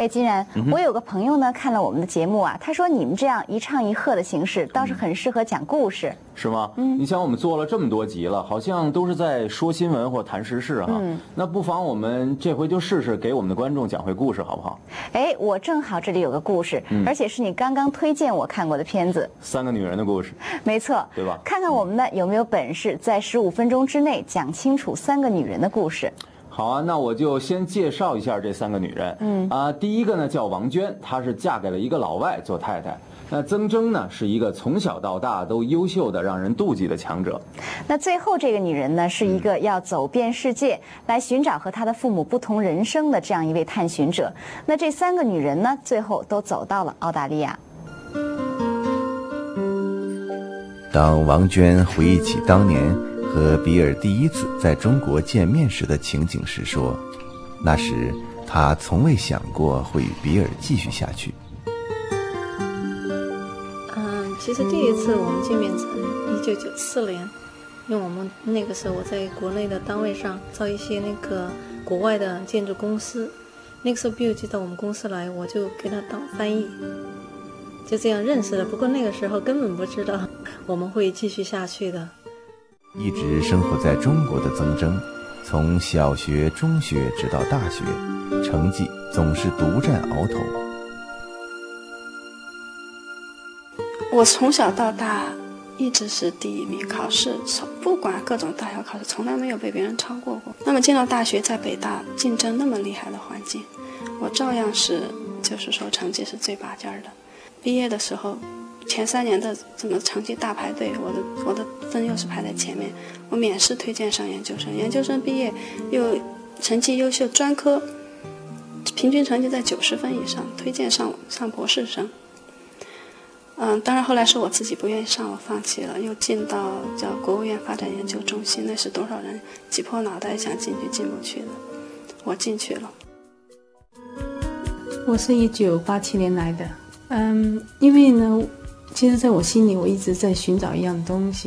哎，金然，我有个朋友呢，看了我们的节目啊，他说你们这样一唱一和的形式，倒是很适合讲故事， 是吗？你想我们做了这么多集了，好像都是在说新闻或谈时事哈。那不妨我们这回就试试给我们的观众讲回故事，好不好？ 哎，我正好这里有个故事，而且是你刚刚推荐我看过的片子， 三个女人的故事。 没错， 对吧？ 看看我们呢有没有本事在15分钟之内讲清楚三个女人的故事。 好啊，那我就先介绍一下这三个女人。第一个呢叫王娟，她是嫁给了一个老外做太太。那曾铮呢是一个从小到大都优秀的让人妒忌的强者。 那最后这个女人呢是一个要走遍世界来寻找和她的父母不同人生的这样一位探寻者。那这三个女人呢最后都走到了澳大利亚。 当王娟回忆起当年和比尔第一次在中国见面时的情景时说，那时她从未想过会与比尔继续下去。 其实第一次我们见面是1994年，因为我们那个时候我在国内的单位上招一些那个国外的建筑公司，那个时候比尔就到我们公司来，我就给他当翻译，就这样认识的。不过那个时候根本不知道我们会继续下去的。 一直生活在中国的曾铮，从小学、中学直到大学，成绩总是独占鳌头。 我从小到大一直是第一名，考试不管各种大小考试从来没有被别人超过过。那么进到大学，在北大竞争那么厉害的环境，我照样是就是说成绩是最拔尖的。毕业的时候前3年的怎么成绩大排队，我的分又是排在前面，我免试推荐上研究生，研究生毕业又成绩优秀，专科平均成绩在90分以上，推荐上博士生。当然后来是我自己不愿意上，我放弃了，又进到叫国务院发展研究中心，那是多少人挤破脑袋想进去进不去的，我进去了。 我是1987年来的，因为呢，其实在我心里我一直在寻找一样东西，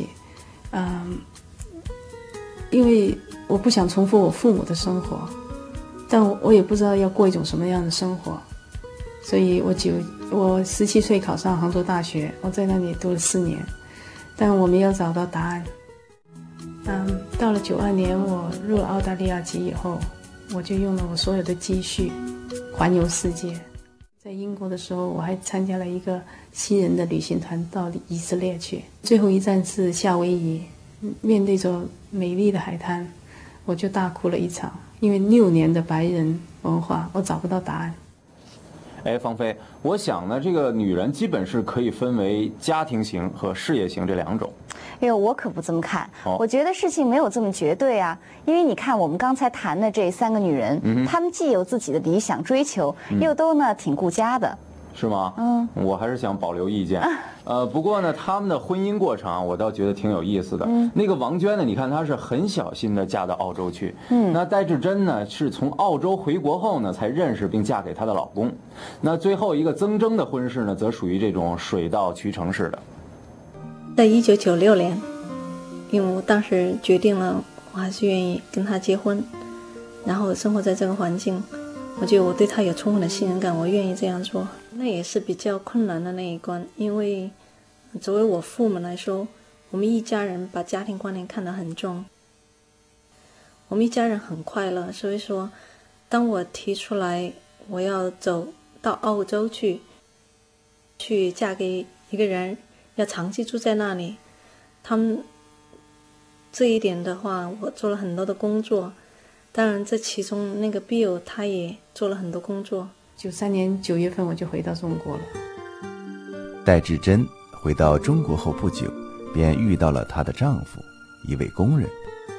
因为我不想重复我父母的生活，但我也不知道要过一种什么样的生活，所以我17岁考上杭州大学，我在那里读了4年，但我没有找到答案。到了92年我入了澳大利亚籍以后，我就用了我所有的积蓄环游世界。在英国的时候，我还参加了一个新人的旅行团到以色列去，最后一站是夏威夷，面对着美丽的海滩，我就大哭了一场，因为6年的白人文化我找不到答案。 哎，芳菲，我想呢，这个女人基本是可以分为家庭型和事业型这2种。 哎呦，我可不这么看，我觉得事情没有这么绝对啊。因为你看我们刚才谈的这3个女人，她们既有自己的理想追求，又都呢挺顾家的。 是吗？我还是想保留意见。不过呢，他们的婚姻过程我倒觉得挺有意思的。那个王娟呢，你看她是很小心的嫁到澳洲去。那戴志珍呢，是从澳洲回国后呢才认识并嫁给她的老公。那最后一个曾铮的婚事呢，则属于这种水到渠成式的。 在1996年，因为我当时决定了，我还是愿意跟他结婚，然后生活在这个环境，我觉得我对他有充分的信任感，我愿意这样做。那也是比较困难的那一关，因为作为我父母来说，我们一家人把家庭观念看得很重，我们一家人很快乐，所以说当我提出来我要走到澳洲去嫁给一个人，要长期住在那里，他们这一点的话，我做了很多的工作，当然这其中那个 Bill 他也做了很多工作。 93年9月份我就回到中国了。 戴志珍回到中国后不久，便遇到了她的丈夫，一位工人。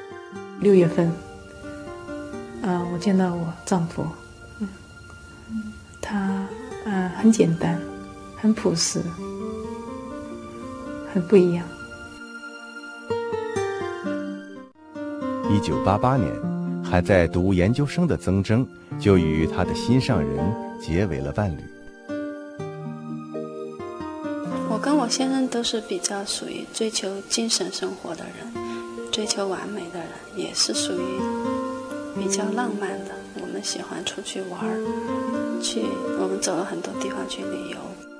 6月份，我见到我丈夫，他很简单，很朴实，很不一样。 1988年，还在读研究生的曾铮就与他的心上人结为了伴侣。 我跟我先生都是比较属于追求精神生活的人，追求完美的人，也是属于比较浪漫的，我们喜欢出去玩。 我们走了很多地方去旅游。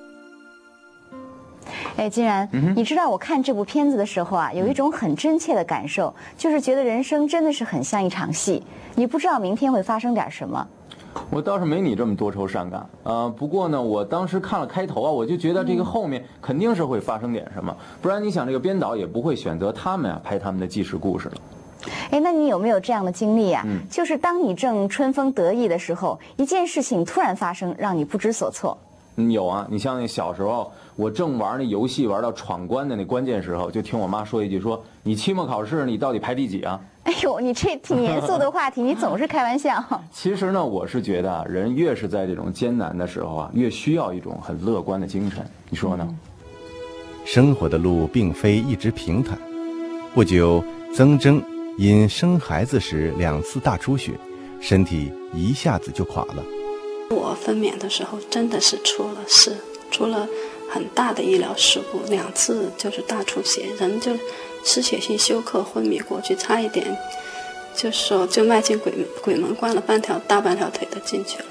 哎，金然，你知道我看这部片子的时候啊，有一种很真切的感受，就是觉得人生真的是很像一场戏，你不知道明天会发生点什么。 我倒是没你这么多愁善感，不过呢，我当时看了开头啊，我就觉得这个后面肯定是会发生点什么，不然你想这个编导也不会选择他们啊拍他们的纪实故事了。 哎，那你有没有这样的经历啊？就是当你正春风得意的时候，一件事情突然发生，让你不知所措。 有啊，你像那小时候，我正玩那游戏玩到闯关的那关键时候，就听我妈说一句说：“你期末考试你到底排第几啊？” 哎呦，你这挺严肃的话题，你总是开玩笑。 其实呢，我是觉得啊，人越是在这种艰难的时候啊，越需要一种很乐观的精神，你说呢？ 生活的路并非一直平坦。不久，曾铮因生孩子时2次大出血，身体一下子就垮了。 我分娩的时候真的是出了很大的医疗事故，2次就是大出血，人就失血性休克昏迷过去，差一点就迈进鬼门关了，大半条腿都进去了。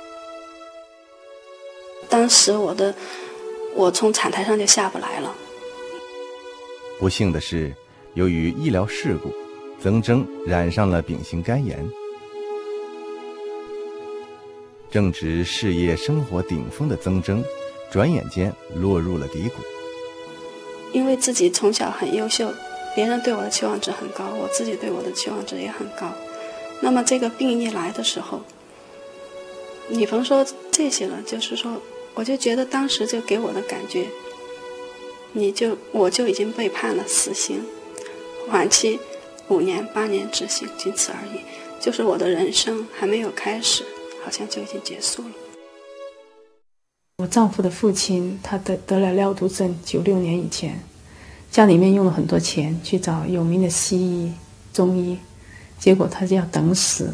当时我从产台上就下不来了。 不幸的是，由于医疗事故，曾铮染上了丙型肝炎。正值事业生活顶峰的曾铮，转眼间落入了低谷。 因为自己从小很优秀，别人对我的期望值很高，我自己对我的期望值也很高。那么这个病一来的时候，你甭说这些了，就是说，我就觉得当时就给我的感觉，我就已经被判了死刑，缓期5年8年执行，仅此而已。就是我的人生还没有开始，好像就已经结束了。 我丈夫的父亲他得了尿毒症，96年以前，家里面用了很多钱去找有名的西医、中医，结果他就要等死。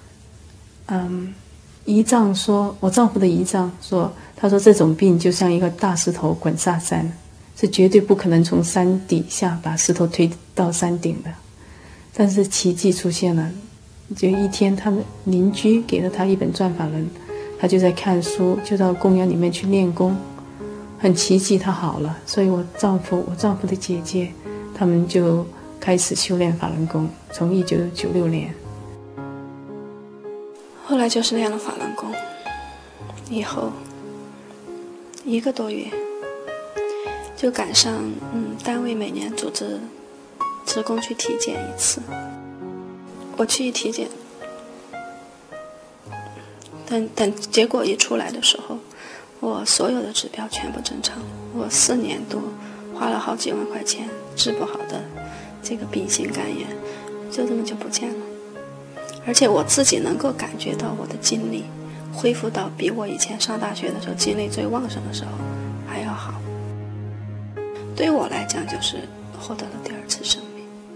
姨丈说，我丈夫的姨丈说，他说这种病就像一个大石头滚下山，是绝对不可能从山底下把石头推到山顶的。但是奇迹出现了，就一天他们邻居给了他一本转法轮，他就在看书，就到公园里面去练功，很奇迹他好了。所以我丈夫的姐姐他们就开始修炼法轮功，从1996年。 后来就是练了法轮功以后1个多月，就赶上单位每年组织职工去体检1次。我去一体检，等结果一出来的时候，我所有的指标全部正常。我4年多花了好几万块钱治不好的这个丙型肝炎，就这么就不见了。而且我自己能够感觉到我的精力恢复到比我以前上大学的时候精力最旺盛的时候还要好。对于我来讲，就是获得了第2次生命。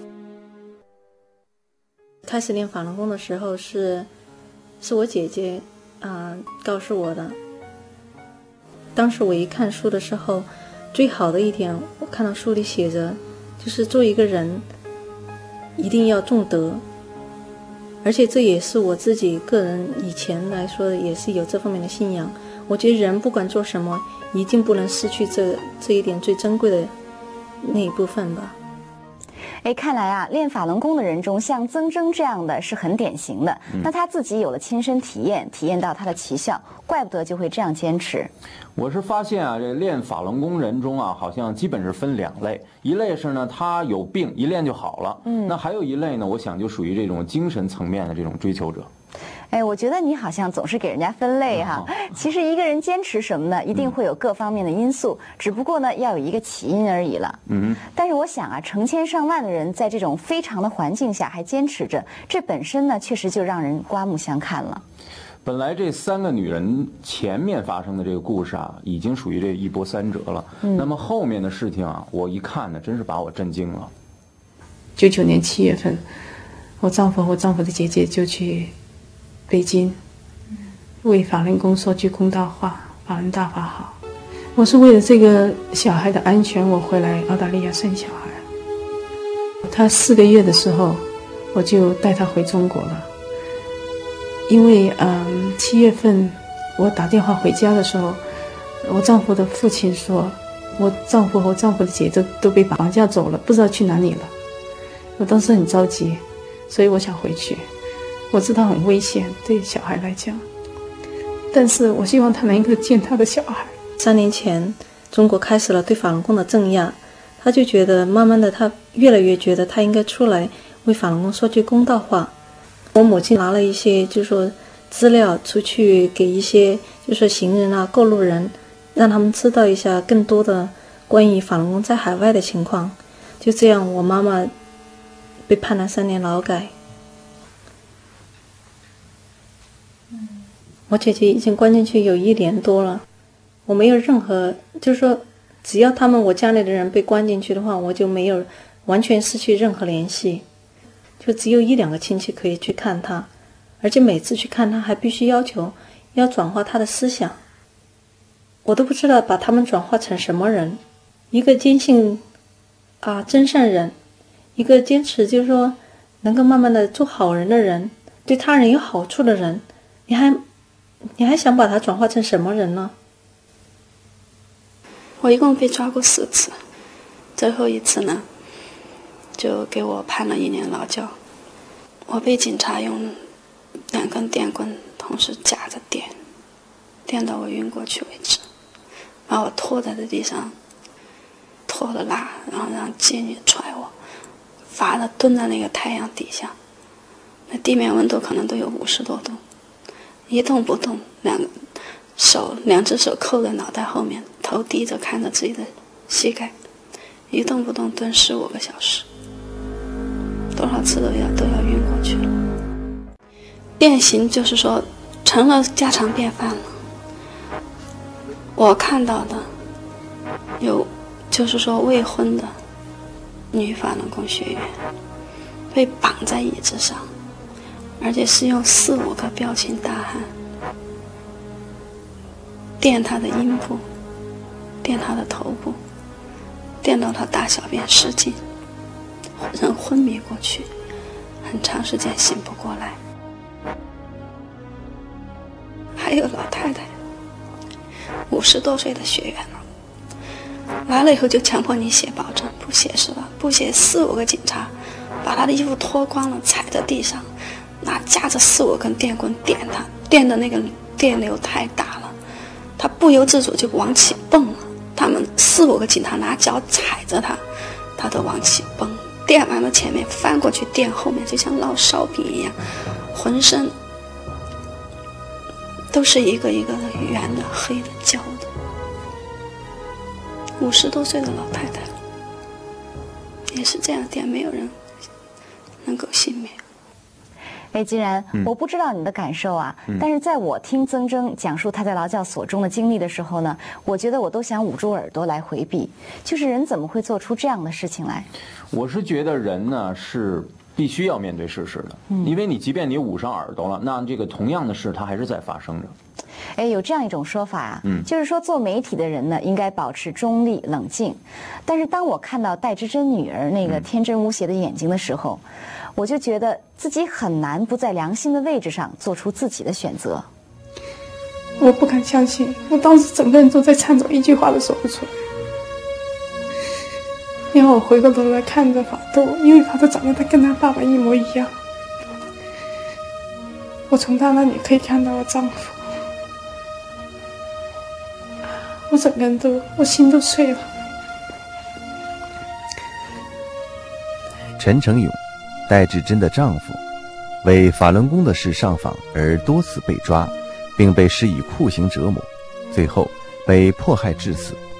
开始练法轮功的时候是我姐姐告诉我的。当时我一看书的时候，最好的一点，我看到书里写着，就是做一个人一定要重德，而且这也是我自己个人以前来说也是有这方面的信仰。我觉得人不管做什么，一定不能失去这一点最珍贵的那一部分吧。 哎，看来啊，练法轮功的人中，像曾铮这样的是很典型的。那他自己有了亲身体验到他的奇效，怪不得就会这样坚持。 我是发现啊，这练法轮功人中啊，好像基本是分2类，一类是呢他有病一练就好了，那还有一类呢，我想就属于这种精神层面的这种追求者。 哎，我觉得你好像总是给人家分类哈。其实一个人坚持什么呢，一定会有各方面的因素，只不过呢要有一个起因而已了。但是我想啊，成千上万的人在这种非常的环境下还坚持着，这本身呢确实就让人刮目相看了。 本来这3个女人前面发生的这个故事啊，已经属于这一波三折了。那么后面的事情啊，我一看呢，真是把我震惊了。 99年7月份，我丈夫的姐姐就去北京为法轮功说句公道话，法轮大法好。我是为了这个小孩的安全，我回来澳大利亚生小孩。他4个月的时候，我就带他回中国了。因为7月份我打电话回家的时候，我丈夫的父亲说，我丈夫和我丈夫的姐都被绑架走了，不知道去哪里了。我当时很着急，所以我想回去。我知道很危险，对小孩来讲，但是我希望他能够见他的小孩。 3年前，中国开始了对法轮功的镇压，他就觉得慢慢的，他越来越觉得他应该出来为法轮功说句公道话。我母亲拿了一些就是说资料出去给一些就是说行人啊、过路人，让他们知道一下更多的关于法轮功在海外的情况。就这样，我妈妈被判了3年劳改。我姐姐已经关进去有1年多了，我没有任何，就是说只要我家里的人被关进去的话，我就没有完全失去任何联系，就只有1-2个亲戚可以去看他，而且每次去看他还必须要求要转化他的思想，我都不知道把他们转化成什么人，一个坚信真善人，一个坚持就是说能够慢慢的做好人的人，对他人有好处的人，你还想把他转化成什么人呢？ 我一共被抓过4次，最后一次呢，就给我判了1年劳教。我被警察用2根电棍同时夹着电到我晕过去为止，把我拖在这地上，拖了拉，然后让监狱踹我，罚的蹲在那个太阳底下，那地面温度可能都有50多度，一动不动，2只手扣在脑袋后面，头低着看着自己的膝盖，一动不动蹲15个小时，多少次都要晕过去了。电刑就是说成了家常便饭了。我看到的有就是说未婚的女法轮功学员被绑在椅子上，而且是用4-5个彪形大汉电他的阴部，电他的头部，电到他大小便失禁，人昏迷过去，很长时间醒不过来。还有老太太，50多岁的学员了，来了以后就强迫你写保证，不写是吧？不写4-5个警察把他的衣服脱光了，踩在地上，拿夹着4-5根电棍电他，电的那个电流太大了，他不由自主就往起蹦了。他们4-5个警察拿脚踩着他，他都往起蹦。电完了前面翻过去电后面，就像烙烧饼一样，浑身都是一个一个的圆的、黑的、焦的。50多岁的老太太也是这样电，没有人能够幸免。 金然，我不知道你的感受啊，但是在我听曾铮讲述他在劳教所中的经历的时候呢，我觉得我都想捂住耳朵来回避，就是人怎么会做出这样的事情来？ 我是觉得人呢是必须要面对事实的，因为你即便你捂上耳朵了，那这个同样的事它还是在发生着。 有这样一种说法啊，就是说做媒体的人呢应该保持中立冷静，但是当我看到戴之珍女儿那个天真无邪的眼睛的时候，我就觉得自己很难不在良心的位置上做出自己的选择。 我不敢相信，我当时整个人都在颤抖，一句话都说不出来。然后我回过头来看着法斗，因为法斗长得跟他爸爸一模一样。我从他那里可以看到我丈夫，我整个人我心都碎了。 陈成勇，戴志珍的丈夫，为法轮功的事上访而多次被抓，并被施以酷刑折磨，最后被迫害致死。